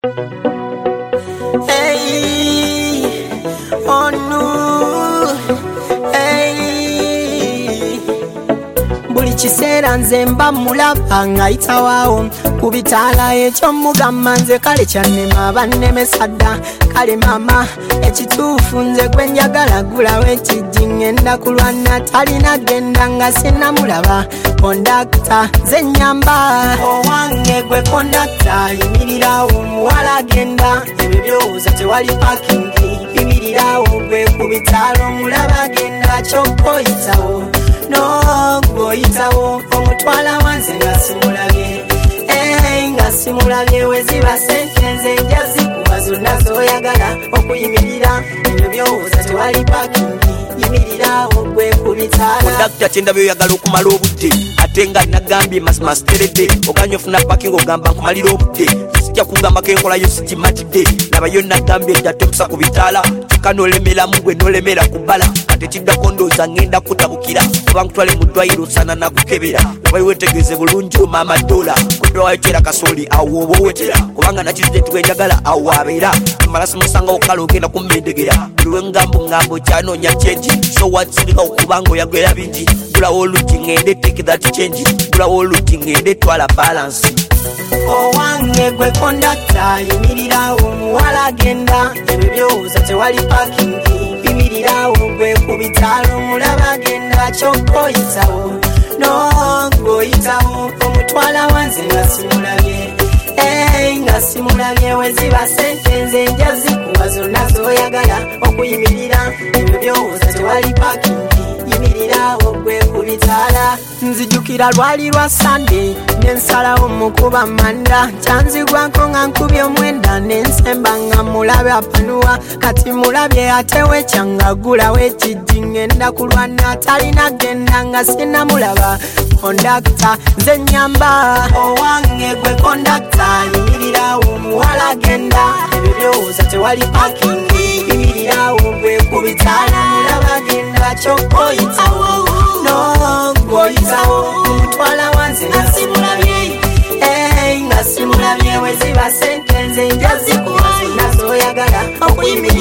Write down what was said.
Hey, oh no, hey. Buli kiseera nze mba mulaba ng'ayitawawo ku bitaala ekyo mugamba nze kale kyannema bannemesa dda kale mama ekituufu nze gwe njagala gulawo ekijji ngenda kulwana talina genda nga sinnamulaba kondakta nze nnyamba owange gwe kondakta yimirirawo muwala agenda ebyo byowooza tewali pakingi yimirirawo gwe ku bitaala omulaba agenda kyokka oyitawo no goyitawo omutwala wanze nga simulabye nga simulabye weziba sente nze njazikuba zonna zoyagala okuyimirira ebyo byowooza tewali pakingi yimirirawo gwe ku bitaala kondakta kyenda byoyagala okumala obudde ate nga nagambye masiteredde oganya ofuna pakingi ogamba nkumalira obudde sijja kugamba kenkolayo sikimatidde nabayo nagambye ejjatemusa ku bitaala kyokka nolemeramu gwe nolemera ku bbala kati kiddako ndooza ngenda kutabukira oba nkutwale mu ddwaliro osana nakukebera oba wetegeeze bulungi omaama ddoola kudda wayokyera kasooli awo oba owetera kubanga nakizidde twenjagala awo abeera mala simusanga okukala ogenda kummendegera buli ngambo kyanoonya kyenji so watsirika okubanga oyagera bingi gulawo oluti ngende take that change gulawo oluti ngende twala balance owange gwe kondakta yimirirawo muwala agenda ebyo byowooza tewali pakingi yimirirawo gwe ku bitaala omulaba agenda kyokka oyitawo no ng'oyitawo omutwala wanze nga simulabye nga simulabye weziba sente nze njazikuba zonna zoyagala okuyimirira ebyo byowooza tewali pakingi yimirirawo gwe ku bitaala nzijukira lwali lwa sande nensalawo mukuba manda kyanzigwako nga nkubye omwenda nensemba nga mulabe apanuwa kati mulabye atewe kyanga gulawo ekijji ngenda kulwana talina genda nga sinnamulaba kondakta nze nnyamba owange gwe kondakta yimirirawo muwala agenda ebyo byowooza tewali pakingi yimirirawo gwe ku bitaala mulaba agenda kyokka oyitawo no gwoyitawo omutwala wanze nga simulabye nga simulabye weziba sente nze njazikuba zonna zoyagala okuyimirira